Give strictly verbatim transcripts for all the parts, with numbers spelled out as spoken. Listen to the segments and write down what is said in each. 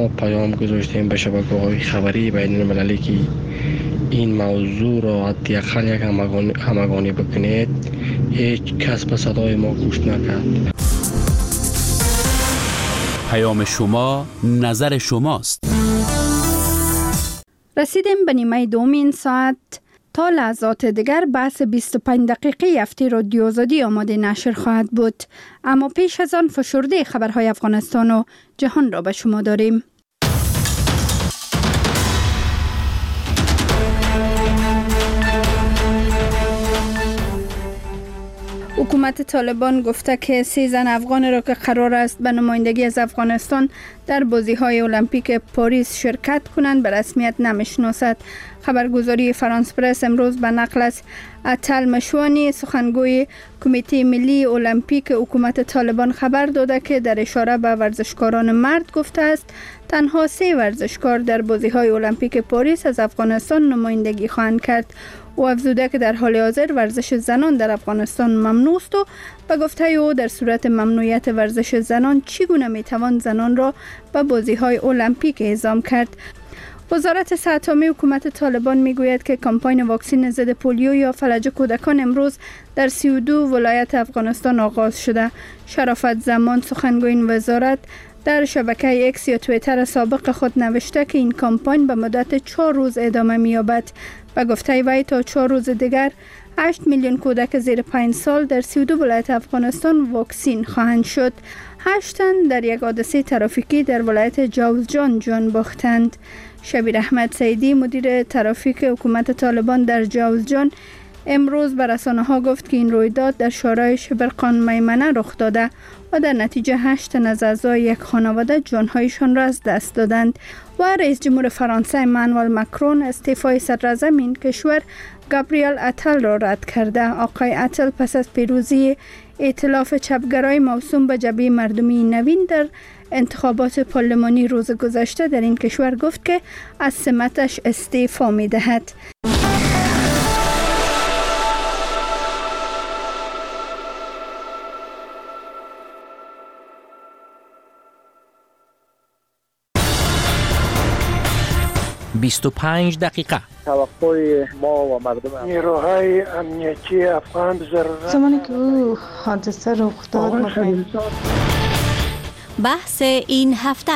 ما پیام گذاشتیم به شبکه‌های خبری بین المللی که این موضوع را حداقل یک همگانی, همگانی بکنید. هیچ کس به صدای ما گوش نکرد. پیام شما، نظر شماست. رسیدیم به نیمه دومین ساعت. تا لحظات دیگر بحث بیست و پنج دقیقه هفته رادیو آزادی آماده نشر خواهد بود. اما پیش از آن فشرده خبرهای افغانستان و جهان را به شما داریم. حکومت طالبان گفته که سه زن افغان را که قرار است به نمایندگی از افغانستان در بازی‌های المپیک پاریس شرکت کنند به رسمیت نمی‌شناسد. خبرگزاری فرانس پرس امروز به نقل از اتل مشوانی سخنگوی کمیته ملی المپیک حکومت طالبان خبر داده که در اشاره به ورزشکاران مرد گفته است تنها سه ورزشکار در بازی‌های المپیک پاریس از افغانستان نمایندگی خواهند کرد. او افزوده که در حال حاضر ورزش زنان در افغانستان ممنوع است و به گفته او در صورت ممنوعیت ورزش زنان چگونه میتوان زنان را به بازی‌های المپیک اعزام کرد. وزارت صحت عامه حکومت طالبان میگوید که کمپاین واکسن ضد پولیو یا فلج کودکان امروز در سی و دو ولایت افغانستان آغاز شده. شرافت زمان سخنگوی این وزارت در شبکه اکس یا توییتر سابق خود نوشته که این کمپاین به مدت چهار روز ادامه می‌یابد. به گفته وی تا چهار روز دیگر هشت میلیون کودک زیر پنج سال در سی و دو ولایت افغانستان واکسین خواهند شد. هشت تن در یک حادثه ترافیکی در ولایت جوزجان جان باختند. شبیر احمد سیدی مدیر ترافیک حکومت طالبان در جوزجان امروز به رسانه‌ها گفت که این رویداد در شورای شبرقان میمنه رخ داده و در نتیجه هشت تن از اعضای یک خانواده جانهایشان را از دست دادند. و رئیس جمهور فرانسه امانوئل ماکرون استعفای صدراعظم این کشور گابریل اتل را رد کرده. آقای اتل پس از پیروزی ائتلاف چپگرای موسوم به جبهه مردمی نوین در انتخابات پارلمانی روز گذشته در این کشور گفت که از سمتش استعفا می دهد. بیست و پنج دقیقه. توقع ما و مردم نیروهای امنیتی افغان ضرورت زمانی که او حادثه رخ داد بحث این هفته.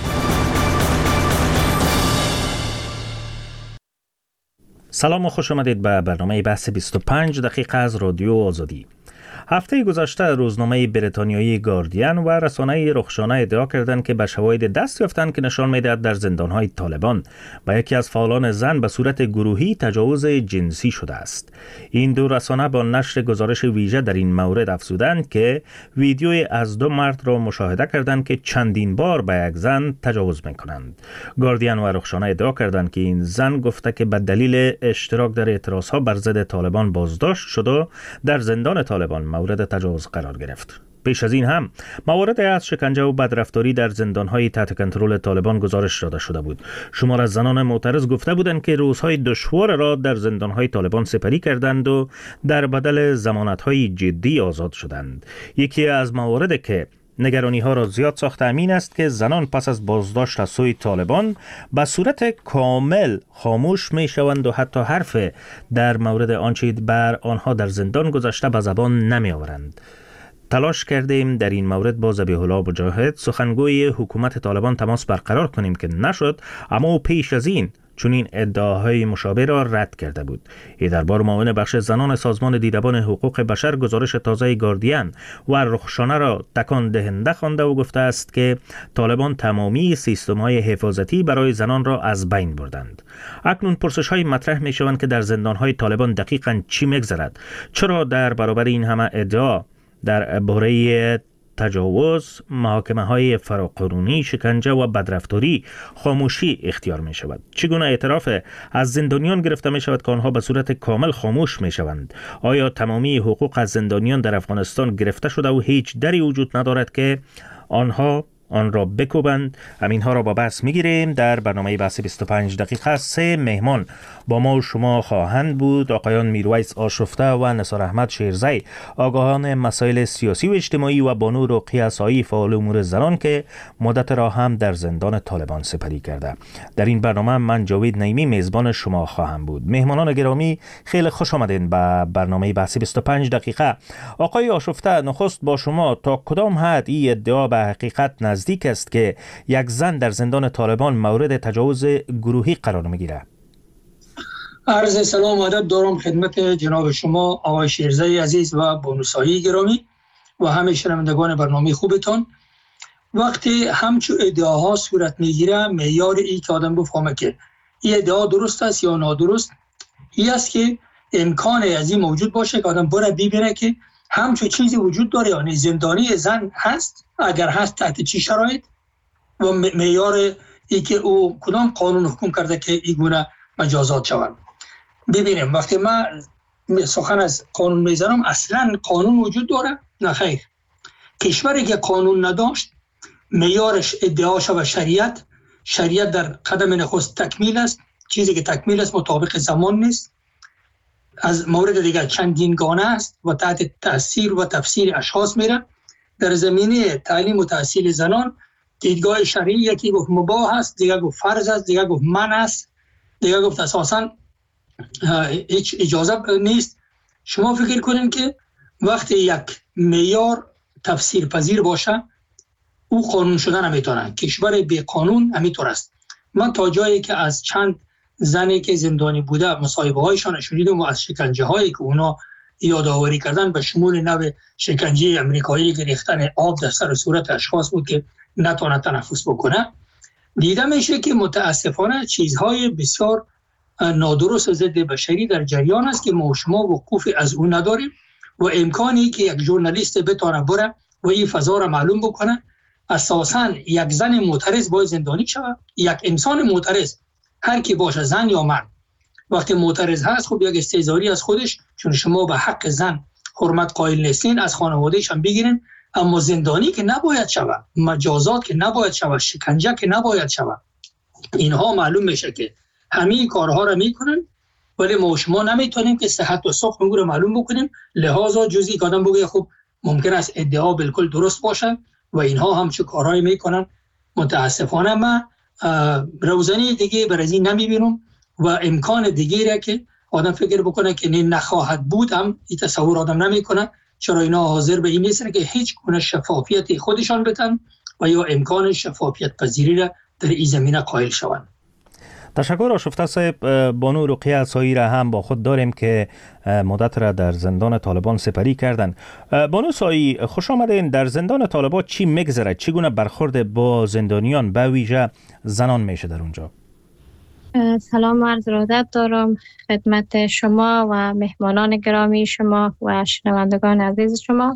سلام و خوش آمدید به برنامه بحث بیست و پنج دقیقه از رادیو آزادی. هفته گذشته روزنامه بریتانیایی گاردین و رسانه رخشانه ادعا کردند که به شواهد دست یافتند که نشان می‌دهد در زندان‌های طالبان به یکی از فعالان زن به صورت گروهی تجاوز جنسی شده است. این دو رسانه با نشر گزارش ویژه در این مورد افزودند که ویدیوی از دو مرد را مشاهده کردند که چندین بار به یک زن تجاوز می‌کنند. گاردین و رخشانه ادعا کردند که این زن گفته که به دلیل اشتراک در اعتراضها بر ضد طالبان بازداشت شد و در زندان طالبان مورد تجاوز قرار گرفت. پیش از این هم موارد از شکنجه و بدرفتاری در زندان‌های تحت کنترل طالبان گزارش داده شده بود. شمار از زنان معترض گفته بودند که روزهای دشوار را در زندان‌های طالبان سپری کردند و در بدل ضمانت‌های جدی آزاد شدند. یکی از مواردی که نگرانی ها را زیاد ساخته امین است که زنان پس از بازداشت از سوی طالبان به صورت کامل خاموش می شوند و حتی حرف در مورد آنچه بر آنها در زندان گذشته به زبان نمی آورند. تلاش کردیم در این مورد با ذبیح الله مجاهد سخنگوی حکومت طالبان تماس برقرار کنیم که نشد، اما پیش از این چون این ادعاهای مشابه را رد کرده بود. این دربار معاون بخش زنان سازمان دیدبان حقوق بشر گزارش تازه گاردین و رخشانه را تکان دهنده خوانده و گفته است که طالبان تمامی سیستم‌های حفاظتی برای زنان را از بین بردند. اکنون پرسش‌های مطرح می‌شوند که در زندان‌های طالبان دقیقاً چی می‌گذرد؟ چرا در برابر این همه ادعا در باره تجاوز، محاکمه‌های فراقانونی، شکنجه و بدرفتاری خاموشی اختیار می شود؟ چگونه اعتراف از زندانیان گرفته می شود که آنها به صورت کامل خاموش می شوند؟ آیا تمامی حقوق از زندانیان در افغانستان گرفته شده و هیچ دری وجود ندارد که آنها آن را بکوبند. همین ها را با بحث میگیریم. در برنامه بحث بیست و پنج دقیقه سه مهمان با ما و شما خواهند بود: آقایان میرویس آشفته و نثار احمد شیرزی، آگاهان مسائل سیاسی و اجتماعی، و بانو رقیه عصایی، فعال امور زنان که مدت را هم در زندان طالبان سپری کرده. در این برنامه من جاوید نعیمی میزبان شما خواهم بود. مهمانان گرامی، خیلی خوش آمدین به برنامه بحث بیست و پنج دقیقه. آقای آشفته، نخست با شما، تا کدام حد این ادعا به حقیقت نزدیک است که یک زن در زندان طالبان مورد تجاوز گروهی قرار میگیره؟ عرض سلام و ادب دارم خدمت جناب شما آقای شیرزی عزیز و بانوسایی گرامی و همه شنوندگان برنامه خوبتان. وقتی همچو ادعاها صورت میگیره، معیار ای که آدم بفهمه که این ادعا درست است یا نادرست این است که امکان از این موجود باشه که آدم بره ببینه که همچو چیزی وجود داره، یعنی زندانی زن هست، اگر هست تحت چی شرایط، و معیار ای که او کدام قانون حکم کرده که این گونه مجازات شوند. ببینیم وقتی ما سخن از قانون میزنم، اصلا قانون وجود داره؟ نه خیر. کشوری که قانون نداشت، معیارش ادعاش و شریعت شریعت در قدم نخست تکمیل است. چیزی که تکمیل است مطابق زمان نیست. از مورد دیگر چندین گانه است و تحت تأثیر و تفسیر اشخاص میره. در زمینه تعلیم و تحصیل زنان، دیدگاه شرعی یکی گفت مباح است، دیگر گفت فرض است، دیگر گفت منع است، دیگر گفت اساساً هیچ اجازه نیست. شما فکر کنین که وقتی یک معیار تفسیر پذیر باشه، او قانون شدن نمیتونه. کشور بی قانون همینطور است. من تا جایی که از چند زنی که زندانی بوده مصاحبه هایشان شنیدم و از شکنجه هایی که اونا یادآوری کردن، به شمول نوع شکنجه امریکایی که ریختن آب در سر صورت اشخاص بود که نتونه تنفس بکنه، دیده میشه که متاسفانه چیزهای بسیار نادرست و ضد بشری در جریان است که ما شما وقوف از اون نداریم و امکانی که یک ژورنالیست بتونه بره و این فضا را معلوم بکنه. اساساً یک زن معترض باید زندانی شود. یک انسان معترض، هر کی باشه، زن یا مرد، وقتی معترض هست، خب یک استعزاری از خودش، چون شما به حق زن حرمت قائل نیستین، از خانواده‌اش هم بگیرین. اما زندانی که نباید شود، مجازات که نباید شود، شکنجه که نباید شود. اینها معلوم میشه که همین کارها را میکنن، ولی ما شما نمیتونیم که صحت و سقم رو معلوم بکنیم. لحاظا جزئی که آدم بگه خب ممکن است ادعا بالکل درست باشه و اینها هم چه کارهایی میکنن. متاسفانه من روزنی دیگه بر از این نمیبینم و امکان دیگه را که آدم فکر بکنه که نه نخواهد بود هم این تصور آدم نمیکنه. چرا اینا حاضر به این نیستن که هیچ گونه شفافیت خودشان بتن و یا امکان شفافیت پذیری را در این زمینه قائل شوند. تشکر آشفته صاحب. بانو رقیه عصایی را هم با خود داریم که مدت را در زندان طالبان سپری کردن. بانو عصایی، خوش آمدین. در زندان طالبان چی میگذره؟ چگونه برخورد با زندانیان به ویژه زنان میشه در اونجا؟ سلام و عرض ادب دارم خدمت شما و مهمانان گرامی شما و شنوندگان عزیز شما.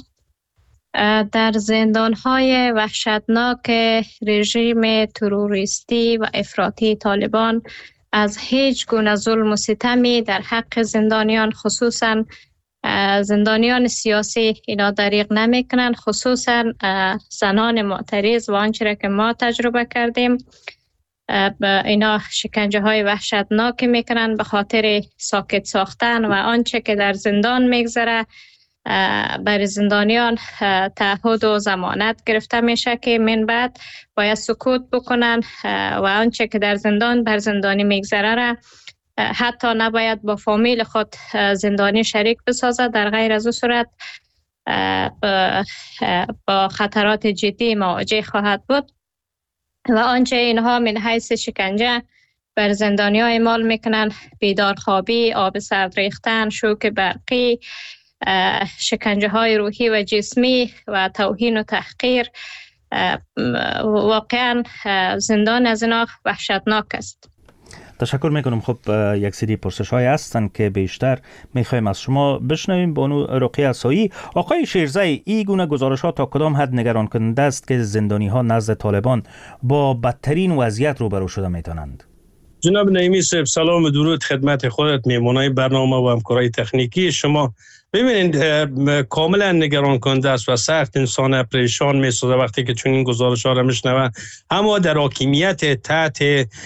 در زندان‌های وحشتناک رژیم تروریستی و افراطی طالبان از هیچ گونه ظلم و ستمی در حق زندانیان، خصوصا زندانیان سیاسی، اینا دریغ نمیکنن، خصوصا زنان معترض و آنچه را که ما تجربه کردیم. اینا شکنجه های وحشتناک میکنن به خاطر ساکت ساختن و آنچه که در زندان میگذره. برای زندانیان تعهد و ضمانت گرفته میشه که من بعد باید سکوت بکنن و آنچه که در زندان بر زندانی میگذره را حتی نباید با فامیل خود زندانی شریک بسازه. در غیر از او صورت با خطرات جدی مواجه خواهد بود. و آنچه اینها من حیث شکنجه بر زندانی ها اعمال میکنن، بیدارخوابی، آب سرد ریختن، شوک برقی، شکنجه های روحی و جسمی و توهین و تحقیر، واقعا زندان از اینا وحشتناک است. تشکر میکنم. خب یک سری پرسش های هستن که بیشتر میخوایم از شما بشنویم. بانو رقیه عصایی، آقای شیرزی، این گونه گزارش ها تا کدام حد نگران کننده است که زندانی ها نزد طالبان با بدترین وضعیت روبرو شده میتونند؟ جناب نعیمی صاحب، سلام و درود خدمت خودت، میمونای برنامه و همکارای تکنیکی شما ببینید کاملا نگران کننده است و سخت انسان پریشان می‌سازه وقتی که چنین گزارش‌ها را میشنوه. اما در حاکمیت تحت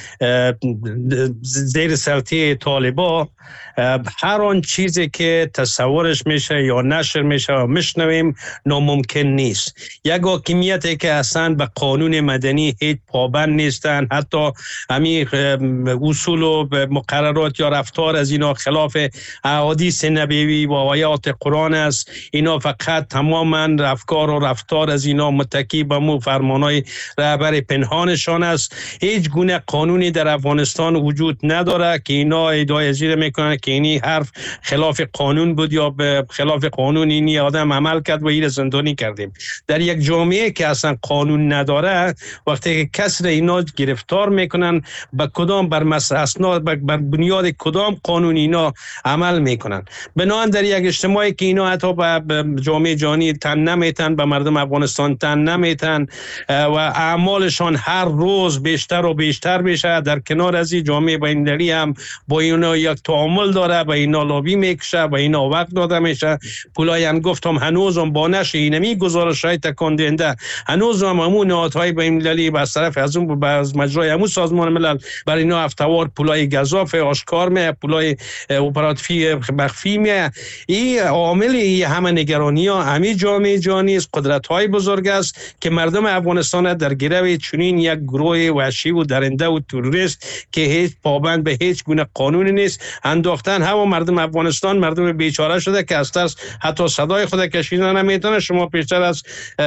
زیر سلطه طالبان هر آن چیزی که تصورش میشه یا نشر میشه و میشنویم ناممکن نیست. یک حاکمیتی که اصلا به قانون مدنی هیچ پابند نیستن، حتی همین اصول و مقررات یا رفتار از اینا خلاف احادیث نبوی و آیات قرآن است. اینا فقط تماما افکار و رفتار از اینا متکی به مو فرمانهای رهبر پنهانشان است. هیچ گونه قانونی در افغانستان وجود نداره که اینا ادعای زیر میکنن که اینی حرف خلاف قانون بود یا به خلاف قانون اینی آدم عمل کرد و این زندانی کردیم. در یک جامعه که اصلا قانون نداره، وقتی که کس را اینا گرفتار میکنن، به کدام بر اسناد بر بنیاد کدام قانون اینا عمل میکنن؟ بنابراین در یک اجتماعی که اینا حتی به جامعه جهانی تن نمیتن، به مردم افغانستان تن نمیتن و اعمالشان هر روز بیشتر و بیشتر میشه، در کنار از این جامعه بین‌المللی هم با اینا یک تعامل داره، با اینا لابی میکشه، با اینا وقت داده میشه. پولای گفتم هنوز هم با نشه اینمی گزارش‌های تکان دهنده هنوز هم همون نهادهای بین‌المللی با طرف از اون از مجرای همون سازمان ملل برای اینا هفته‌وار پولای گزاف آشکار می، پولای اپراتیفی مخفی می. این عامل این همه نگرانی ها همین جامعه جهانی است، قدرت‌های بزرگ است که مردم افغانستان در گرو چنین یک گروه وحشی و درنده و تروریست که هیچ پابند به هیچ گونه قانونی نیست انداختن. همون مردم افغانستان مردم بیچاره شده که از ترس حتی صدای خود کشیدن نمیتونه. شما پیشتر از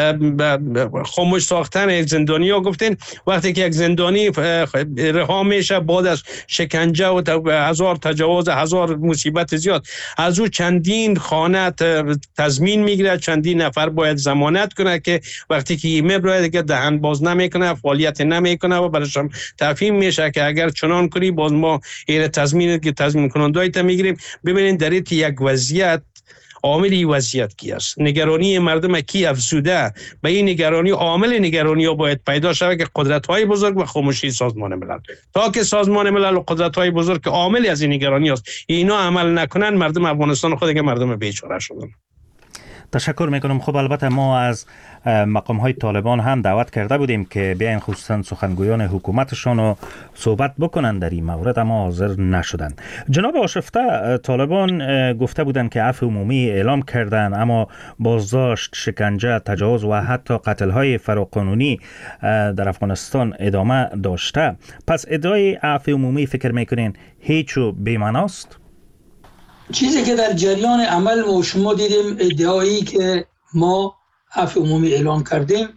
خاموش ساختن یک زندانی ها گفتین، وقتی که یک زندانی رها میشه بعد از شکنجه و هزار تجاوز، هزار مصیبت زیاد، از او چندین خانه تضمین میگیره، چندین نفر باید ضمانت کنه که وقتی که ایمیل رو دیگه دهن باز نمیکنه، فعالیت نمیکنه و برایش هم تفهیم میشه که اگر چنان کنی باز ما این تضمین که تضمین کننده‌ای تا میگیریم. ببینید در این یک وضعیت عاملی وضعیت کی است؟ نگرانی مردم کی افزوده؟ به این نگرانی عامل نگرانی ها باید پیدا شود که قدرت‌های بزرگ و خاموشی سازمان ملل. تا که سازمان ملل و قدرت‌های بزرگ که عاملی از این نگرانی است اینا عمل نکنن، مردم افغانستان خود که مردم بیچاره شدن. تشکر میکنم. خب البته ما از مقام های طالبان هم دعوت کرده بودیم که بیاین خصوصا سخنگویان حکومتشون رو صحبت بکنن در این مورد، اما حاضر نشدن. جناب آشفته، طالبان گفته بودن که عفو عمومی اعلام کردن، اما بازداشت، شکنجه، تجاوز و حتی قتل های فراقانونی در افغانستان ادامه داشته. پس ادعای عفو عمومی فکر میکنین هیچ و بی‌معناست؟ چیزی که در جریان عمل ما شما دیدیم ادعایی که ما عفو عمومی اعلام کردیم،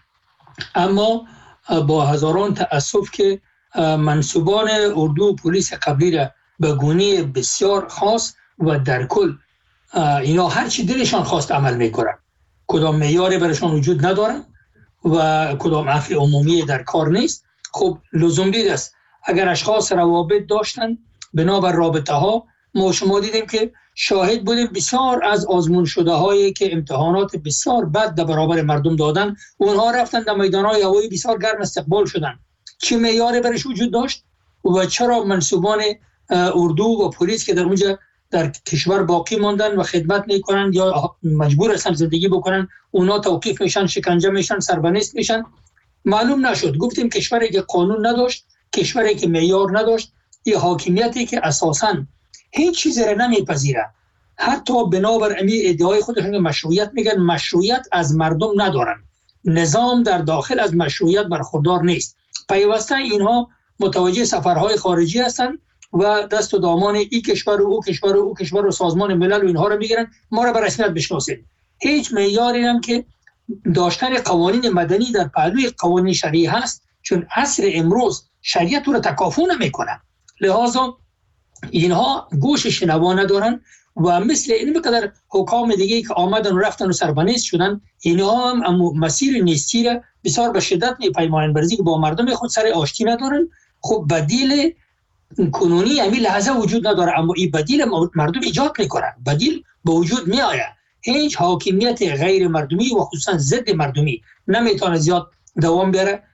اما با هزاران تأسف که منصوبان اردو و پلیس قبلی را به گونه بسیار خاص و در کل اینا هر چی دلشان خواست عمل میکنن، کدام معیاری برشان وجود ندارن و کدام عفو عمومی در کار نیست. خب لزوم دید است اگر اشخاص روابط داشتن بنابر رابطه ها، ما شما دیدیم که شاهد بودیم بسیار از آزمون شده هایی که امتحانات بسیار بد در برابر مردم دادن، اونها رفتن در میدان های هوایی بسیار گرم استقبال شدن. چه معیاری برش وجود داشت و چرا منصوبان اردو و پلیس که در اونجا در کشور باقی ماندن و خدمت میکنن یا مجبور هستن زندگی بکنن، اونا توقیف میشن، شکنجه میشن، سربنیست میشن؟ معلوم نشد. گفتیم کشوری که قانون نداشت، کشوری که معیار نداشت، یه حاکمیتی که اساساً هیچ چیزی را نمیپذیره، حتی بنابر امی ادعای خودشون مشروعیت میگن، مشروعیت از مردم ندارن، نظام در داخل از مشروعیت برخوردار نیست. پیوسته اینها متوجه سفرهای خارجی هستن و دست و دامان ای کشور و او کشور و او کشور و سازمان ملل و اینها رو میگیرن، ما را به رسمیت بشناسید. هیچ معیاری هم که داشتن قوانین مدنی در پهلوی قوانین شرعی هست، چون عصر امروز شریعت رو تکافو نمیکنه، لذا اینها گوش شنوا ندارن و مثل این مقدار حکام دیگه که آمدن و رفتن و سربنیست شدن، اینها هم مسیر نیستی را بسیار به شدت میپیمانن، برزی که با مردم خود سر آشتی ندارن. خب بدیل کنونی همین لحظه وجود نداره، اما این بدیل مردم ایجاد میکنن، بدیل به وجود میآید. هیچ حاکمیت غیر مردمی و خصوصا ضد مردمی نمیتونه زیاد دوام بیاره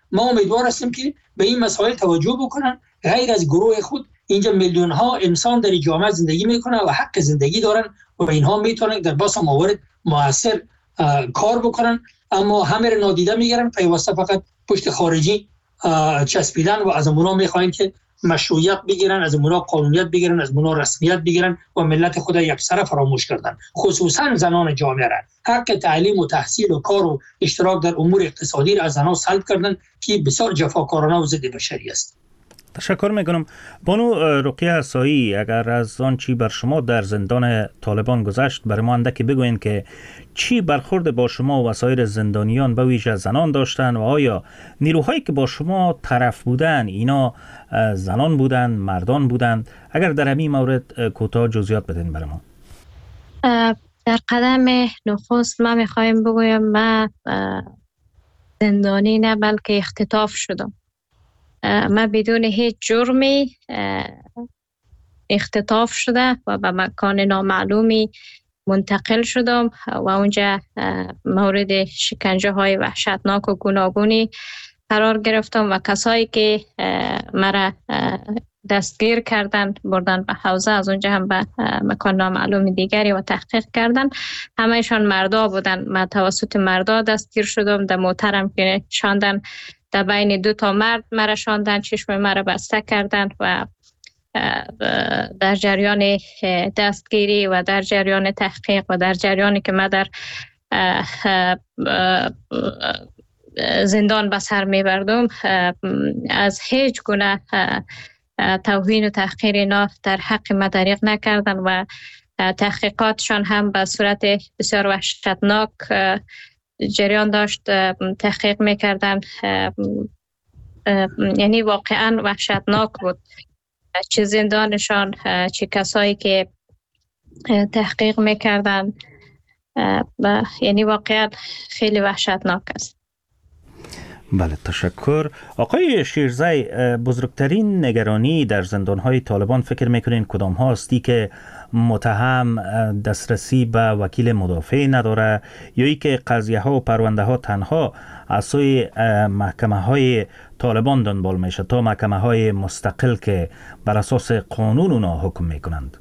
ما امیدوار هستیم که به این مسائل توجه بکنن. غیر از گروه خود اینجا میلیون ها انسان در جامعه زندگی میکنن و حق زندگی دارن و اینها میتونن در بس موارد موثر کار بکنن، اما همه را نادیده میگیرن، پیوسته فقط پشت خارجی چسبیدن و از اونا میخواین که مشروعیت بگیرن، از اونا قانونیت بگیرن، از اونا رسمیت بگیرن و ملت خود یکسره فراموش کردن، خصوصا زنان جامعه را. حق تعلیم و تحصیل و کار و اشتراک در امور اقتصادی را از زنان سلب کردن که بسیار جفاکارانه و ضد بشری است. تشکر میکنم. بانو رقیه عصایی، اگر از آن چی بر شما در زندان طالبان گذشت برای ما اندکی بگوین که چی برخورد با شما و سایر زندانیان به ویژه زنان داشتن و آیا نیروهایی که با شما طرف بودن اینا زنان بودن، مردان بودن؟ اگر در همین مورد کوتاه جزئیات بدین برای ما. در قدم نخست ما میخوایم بگویم من زندانی نه بلکه اختطاف شدم. من بدون هیچ جرمی اختطاف شده و به مکان نامعلومی منتقل شدم و اونجا مورد شکنجه های وحشتناک و گوناگونی قرار گرفتم و کسایی که مرا دستگیر کردن بردن به حوزه، از اونجا هم به مکان نامعلوم دیگری و تحقیق کردن. همهشان مردا بودن. من توسط مردا دستگیر شدم. در موترم که شاندن در بین دو تا مرد مرا شاندن، چشم مرا بسته کردن و در جریان دستگیری و در جریان تحقیق و در جریانی که من در زندان به سر میبردم از هیچ گونه توهین و تحقیر اینا در حق من دریغ نکردن و تحقیقاتشان هم به صورت بسیار وحشتناک جریان داشت. تحقیق میکردن، یعنی واقعا وحشتناک بود. چه زندانشان، چه کسایی که تحقیق میکردن، یعنی واقعا خیلی وحشتناک است. بله، تشکر. آقای شیرزی، بزرگترین نگرانی در زندانهای طالبان فکر میکنین کدام هاستی که متهم دسترسی به وکیل مدافع نداره یا ای که قضیه ها و پرونده ها تنها از سوی محکمه های طالبان دنبال میشه تا محکمه های مستقل که بر اساس قانون اونا حکم میکنند؟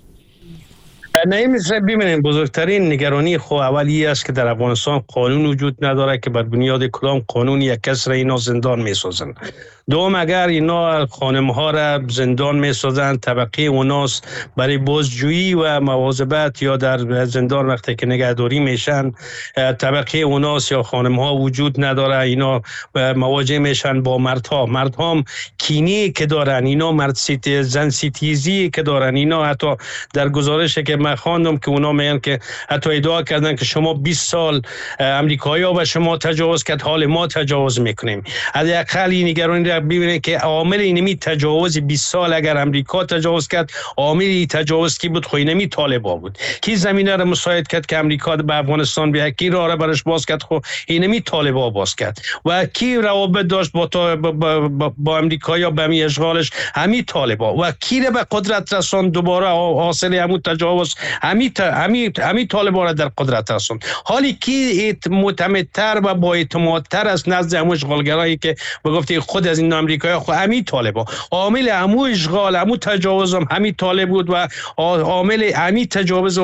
نمیشه ببینیم بزرگترین نگرانی خو اولی است که در افغانستان قانون وجود نداره که بر بنیاد کدام قانون یک کس را اینا زندان میسازن. دوم، اگر اینا خانم ها را زندان میسازن، طبقه اوناس برای بازجویی و مواظبت یا در زندان وقتی که نگهداری میشن طبقه اوناس یا خانم ها وجود نداره، اینا مواجه میشن با مردها. مردها هم کینی که دارن، اینا مرد سیت زن سیتیزی که دارن، اینا حتی در گزارشی که من خواندم که اونا میگن که حتی ادعا کردن که شما بیست سال امریکایی‌ها به شما تجاوز کرد، حال ما تجاوز میکنیم. حداقل این نگرانی را ببینید که عامل اینمی تجاوز بیست سال اگر امریکا تجاوز کرد، عامل تجاوز کی بود؟ خو اینمی طالبا بود. کی زمینه را مساعد کرد که امریکا به افغانستان بیاد؟ کی راه را برش باز کرد؟ خو اینمی طالبا باز کرد. و کی روابط داشت با با, با, با, با امریکا یا به می اشغالش؟ همین طالبا. و کی را به قدرت رساند دوباره حاصل همون تجاوز؟ همین همین همین طالبا را در قدرت رساند. حالی کی معتمدتر و با اعتمادتر از نزد همون اشغالگرایی که بگفتی خود از این امریکایی، خود همین طالبا. عامل همون اشغال، همون تجاوز هم همین طالب بود و عامل همین تجاوز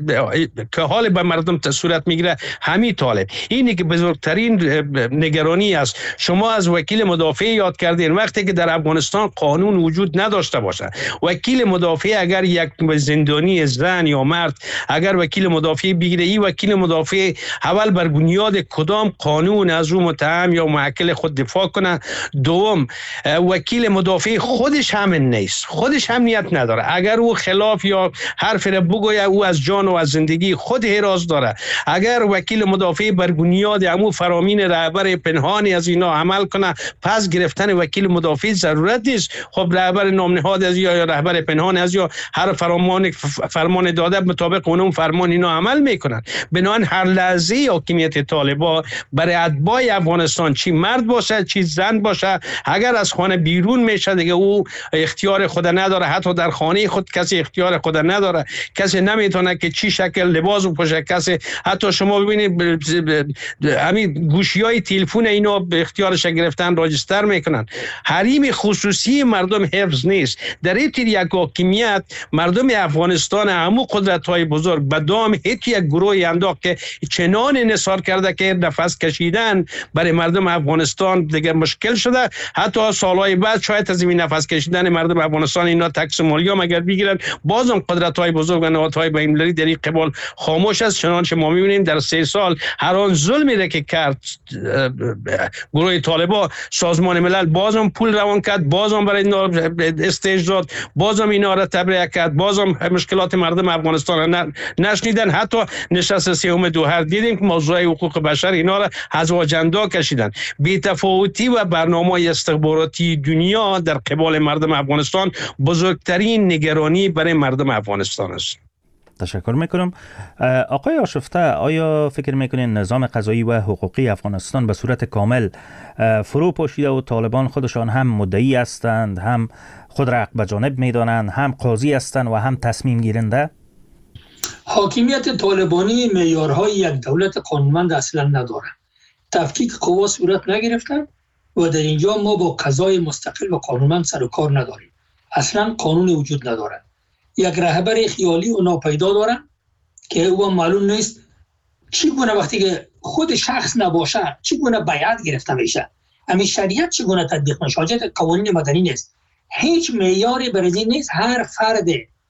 که حال به مردم صورت میگیره همین طالب. اینی که بزرگترین نگرانی است. شما از وکیل مدافع یاد کردین. وقتی که در افغانستان قانون وجود نداشته باشه، وکیل مدافع اگر یک زندانی زن یا مرد اگر وکیل مدافع بگیره، این وکیل مدافع اول بر بنیاد کدام قانون از او متهم یا موکل خود دفاع کنه. دوم، وکیل مدافع خودش هم نیست، خودش هم نیت نداره. اگر او خلاف یا حرف را بگوید، او از جان و از زندگی خود حراس داره. اگر وکیل مدافع بر بنیاد همون فرامین رهبر پنهانی از اینا عمل کنه، پس گرفتن وکیل مدافع ضرورت نیست. خب رهبر نام نهاد از یا رهبر پنهان از یا هر فرمان فرمان داده مطابق اون فرمان اینا عمل میکنن. بنابراین هر لحظه حاکمیت طالبان برای اتباع افغانستان، چی مرد باشه چی زن باشه، اگر از خانه بیرون میشه دیگه او اختیار خود نداره، حتی در خانه خود کسی اختیار خود نداره، کسی نمیتونه که چی شکل لباس بپوشه، کسی حتی شما ببینید همین گوشی‌های تلفن اینا به اختیارش گرفتن راجستر میکنن. حریم خصوصی مردم حفظ نیست. در این تیر یک حاکمیت مردم افغانستان همو قدرت‌های بزرگ به دام هیچ یک گروهی انداخت که چنان انحصار کرده که نفس کشیدن برای مردم افغانستان دیگه مشکل شده. حتی سالهای بعد شاید از این نفس کشیدن مردم افغانستان اینا تکس مالی هم اگر بگیرن بازم قدرت‌های بزرگ و نهادهای بین‌المللی در این قبال خاموش است. چنانچه ما می‌بینیم در سه سال هر آن ظلمی را که کرد گروه طالبان، سازمان ملل بازم پول روان کرد، بازم برای اینا استیج داد، بازم اینا را تبرئه کرد، بازم مشکلات مردم افغانستان را نشنیدن. حتی نشست سوم دوحه دیدیم که موضوع حقوق بشر اینا را از آجنده کشیدن. بی‌تفاوتی و برنامه استخباراتی دنیا در قبال مردم افغانستان بزرگترین نگرانی برای مردم افغانستان است. تشکر میکنم. آقای آشفته، آیا فکر میکنین نظام قضایی و حقوقی افغانستان به صورت کامل فرو پاشیده و طالبان خودشان هم مدعی هستند، هم خود را حق به جانب میدانند، هم قاضی هستند و هم تصمیم گیرنده؟ حاکمیت طالبانی معیارهای یک دولت قانونمند اصلا نداره. تفکیک قوا صورت نگرفتن و در اینجا ما با قضای مستقل و قانونمند سر و کار نداریم. اصلا قانون وجود نداره. یک رهبر خیالی و ناپیدا دارن که او معلوم نیست چگونه وقتی که خود شخص نباشه چگونه بیعت گرفته میشه، همین شریعت چگونه تطبیق میشه، حاجت قوانین مدنی نیست. هیچ معیاری برای این نیست. هر فرد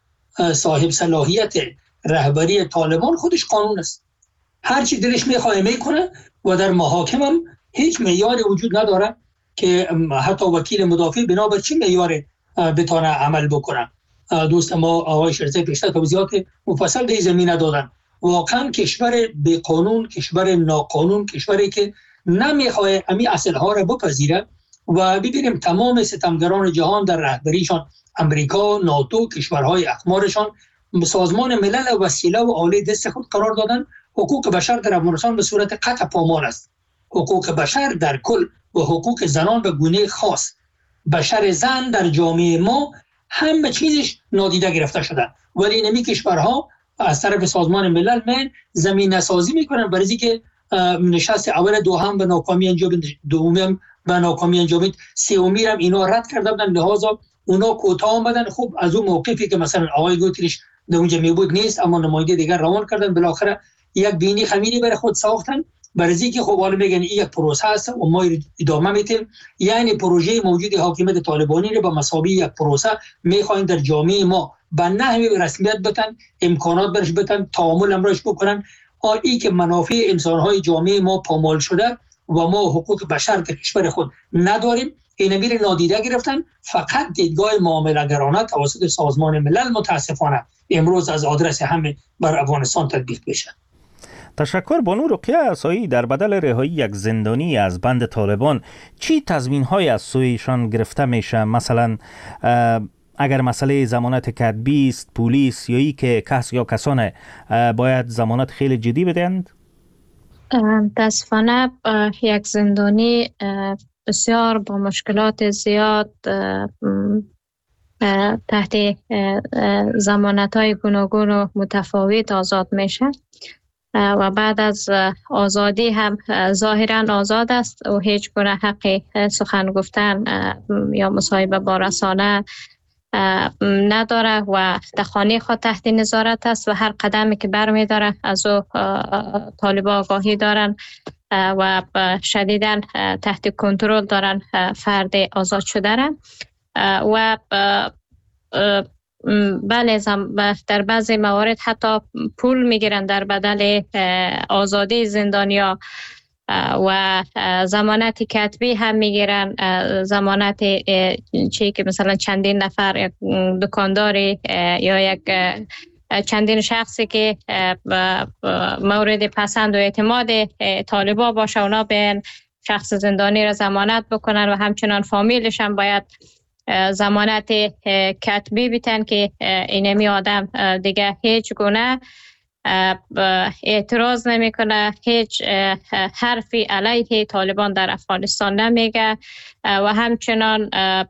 صاحب صلاحیت رهبری طالبان خودش قانون است، هر چی دلش میخواد میکنه و در محاکم هم هیچ معیاری وجود نداره که حتی وکیل مدافع بنابر چه معیاری بتونه عمل بکنه. دوست ما آقای شیرزای پیشتر توضیحات مفصل در زمینه دادن. واقعا کشور بی قانون، کشور ناقانون، کشوری که نمیخواد امی اصل ها را بپذیره و ببینیم تمام ستمگران جهان در رهبریشان، امریکا، ناتو، کشورهای اقمارشان، سازمان ملل وسیله و آله دست خود قرار دادن. حقوق بشر در افغانستان به صورت قطع پامال است. حقوق بشر در کل و حقوق زنان به گونه خاص، بشر زن در جامعه ما همه چیزش نادیده گرفته شده، ولی نمی کشورها از طرف سازمان ملل من زمینه سازی میکنن برای اینکه نشست اول دوم به ناکامی انجامید، دوم به ناکامی انجامید، سومی هم اینا رد کرده بودن، لحاظا اونا کوتاه آمدن. خب از اون موقفی که مثلا آقای گوتریش در اونجا می بود نیست، اما نماینده دیگر روان کردن، بالاخره یک بینی خمینی برای خود ساختن برای اینکه خب حالا میگن این یک پروسه است و ما ادامه میدیم. یعنی پروژه موجود حاکمیت طالبانی رو به مثابه یک پروسه میخواین در جامعه ما به نحوی رسمیت بدن، امکانات برش بدن، تعامل امرش بکنن. این که منافع انسانهای جامعه ما پامال شده و ما حقوق بشر در کشور خود نداریم، این میره نادیده گرفتن. فقط دیدگاه معامله‌گرانه توسط سازمان ملل متاسفانه امروز از آدرس همه بر افغانستان تطبیق بشه. تشکر. بانو رقیه عصایی، در بدل رهایی یک زندانی از بند طالبان چی تضمین‌های از سویشان گرفته میشه؟ مثلا اگر مسئله ضمانت کتبی است، پلیس یا ای که کس یا کسان باید ضمانت خیلی جدی بدهند؟ متاسفانه یک زندانی بسیار با مشکلات زیاد تحت ضمانت‌های گوناگون و متفاوت آزاد میشه و بعد از آزادی هم ظاهرا آزاد است و هیچ گونه حق سخن گفتن یا مصاحبه با رسانه نداره و در خانه خود تحت نظارت است و هر قدمی که برمی داره از او طالبان آگاهی دارن و شدیداً تحت کنترل دارن فرد آزاد شده را. و بله در بعضی موارد حتی پول میگیرن در بدل آزادی زندانیا و ضمانت کتبی هم میگیرن، ضمانت چی که مثلا چندین نفر یک دکانداری یا یک چندین شخصی که مورد پسند و اعتماد طالبا باشه اونا به شخص زندانی را ضمانت بکنن و همچنان فامیلش هم باید ضمانت کتبی بیتن که اینمی آدم دیگه هیچ گونه اعتراض نمیکنه، هیچ حرفی علیه طالبان در افغانستان نمیگه و همچنان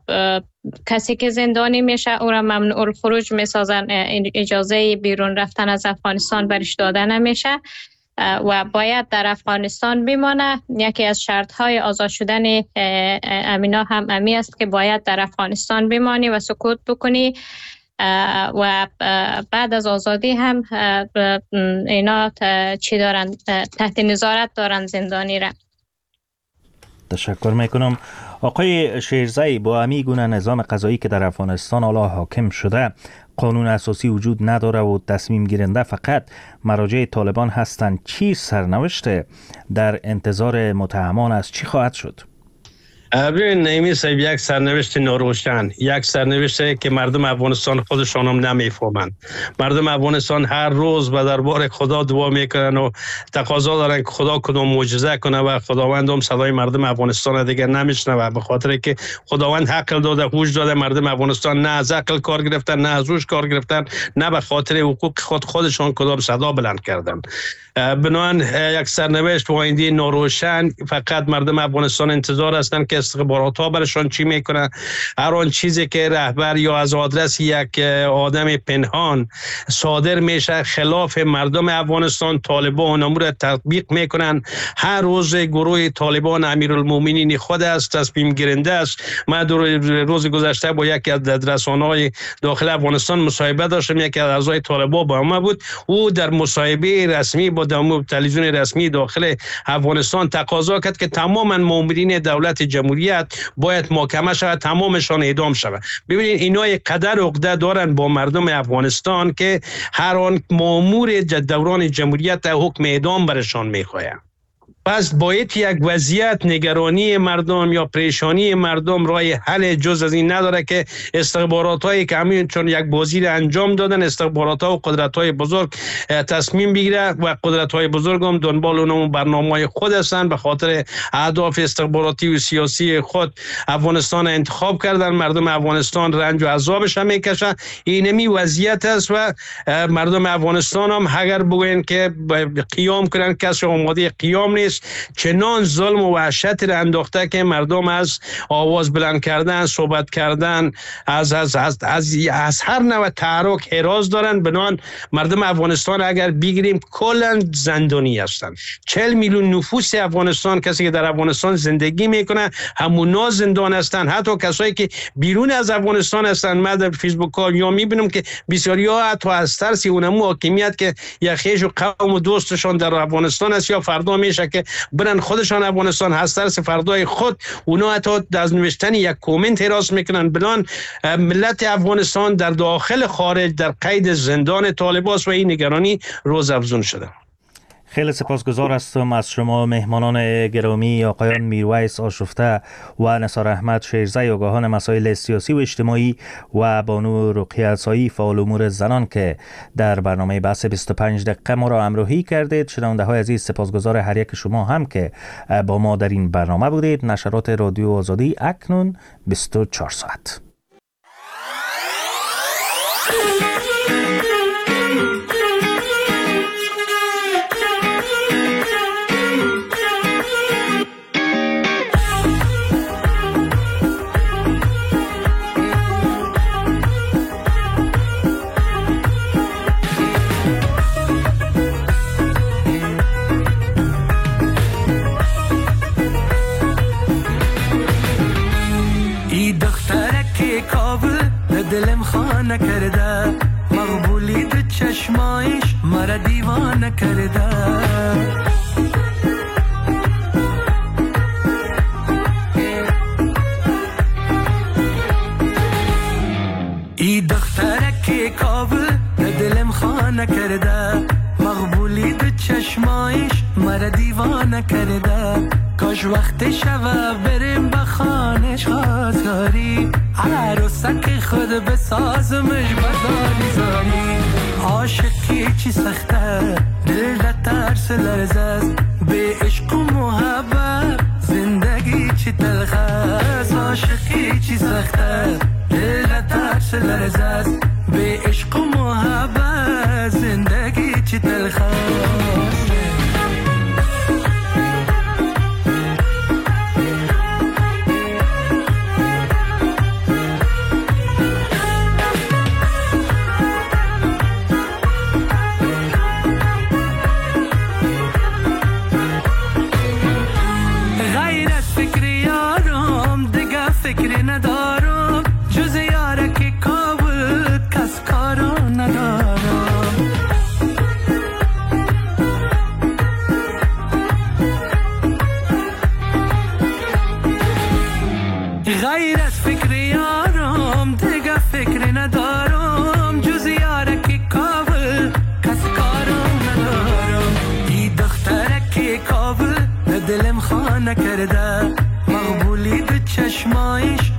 کسی که زندانی میشه او را ممنوع الخروج میسازن، اجازه بیرون رفتن از افغانستان برش داده نمیشه و باید در افغانستان بمانه. یکی از شرط های آزاد شدن امینا هم امی است که باید در افغانستان بمانی و سکوت بکنی و بعد از آزادی هم اینا چی دارن، تحت نظارت دارن زندانی را. تشکر میکنم. آقای شیرزایی، با امی گونه نظام قضایی که در افغانستان حالا حاکم شده، قانون اساسی وجود نداره و تصمیم گیرنده فقط مراجع طالبان هستند، چی سرنوشت در انتظار متهمان است؟ چی خواهد شد؟ ببین نیمی صاحب، یک سرنوشت ناروشن، یک سرنوشت که مردم افغانستان خودشان هم نمیفهمند. مردم افغانستان هر روز به دربار خدا دعا میکنن و تقاضا دارن که خدا کدام معجزه کنه و خداوند هم صدای مردم افغانستان دیگه نمیشنوه، به خاطر که خداوند عقل داده، هوش داده. مردم افغانستان نه از عقل کار گرفتن، نه از هوش کار گرفتن، نه به خاطر حقوق خود خودشان کدام صدا بلند کردن. بنابراین یک سرنوشت و آینده ناروشن. فقط مردم افغانستان انتظار هستند که استخبارات ها برشان چی میکنه. هر آن چیزی که رهبر یا از آدرس یک آدم پنهان صادر میشه خلاف مردم افغانستان، طالبان امور را تطبیق میکنن. هر روز گروه طالبان امیرالمومنین خود است تصمیم گیرنده است. من روز گذشته با یکی از رسانه‌های داخل افغانستان مصاحبه داشتم، یکی از اعضای طالبان با ما بود. او در مصاحبه رسمی با تلویزیون رسمی داخل افغانستان تقاضا کرد که تماما مامورین دولت جمهوریت باید محاکمه شود، تمامشان اعدام شود. ببینید اینا یک قدر عقده دارن با مردم افغانستان که هر آن مامور دوران جمهوریت حکم اعدام برشان میخواهند. پس باید یک وضعیت نگرانی مردم یا پریشانی مردم راه حل جز از این نداره که استخبارات هایی که همین چون یک بازی را انجام دادن، استخبارات ها و قدرت های بزرگ تصمیم بگیره و قدرت های بزرگ هم دنبال اونم برنامه خود هستند. به خاطر اهداف استخباراتی و سیاسی خود افغانستان انتخاب کردن. مردم افغانستان رنج و عذابش هم میکشن. اینمی وضعیت است و مردم افغانستان هم اگر بگوین که قیام کنن، کسی آماده قیام نیست. چنان ظلم و وحشت را انداخته که مردم از آواز بلند کردن، صحبت کردن، از از از از, از هر نوع تحرک حراس دارن. بنان مردم افغانستان اگر بگیریم کلا زندانی هستند. چهل میلیون نفوس افغانستان، کسی که در افغانستان زندگی میکنه همونا زندان هستند. حتی کسایی که بیرون از افغانستان هستند، من در فیسبوک ها یا میبینم که بسیاری ها حتی از ترس اونمو حاکمیت که یا خیش و قوم و دوستشان در افغانستان است یا فردا میشه که برن خودشان افغانستان هست، ترس فردای خود اونا حتی از نوشتن یک کومنت حراس میکنن. بلان ملت افغانستان در داخل خارج در قید زندان طالبان و این نگرانی روز افزون شده. خیلی سپاسگزار هستم از شما مهمانان گرامی، آقایان میرویس آشفته و نثار احمد شیرزایی، آگاهان مسائل سیاسی و اجتماعی، و بانو رقیه عصایی، فعال امور زنان که در برنامه بحث بیست و پنج دقیقه ما را همراهی کردید. شنونده های عزیز، سپاسگزار هر یک شما هم که با ما در این برنامه بودید. نشرات رادیو آزادی اکنون بیست و چهار ساعت. دلم خانه کرده، مقبولی تو چشمایش مرا دیوانه کرده. ای دخترک کابل دلم خانه کرده، مقبولی تو چشمایش مرا دیوانه کرده. کاش وقت شب بریم به خانش خواستاری، عروسک خود بسازمش بزاری زاری. عاشقی چی سخته، دل را ترس لرزه است، به عشق و محبت زندگی چی تلخ است. عاشقی چی سخته، عرض است به عشق و محبت زندگی چی تلخ است. فکری ندارم جز یاره که کابل کس کارو ندارم. غیر از فکری یارم دیگه فکری ندارم جز یاره که کابل کس کارو ندارم. ای دختره که کابل دلم خانه کرده مقبولی دو چشمایش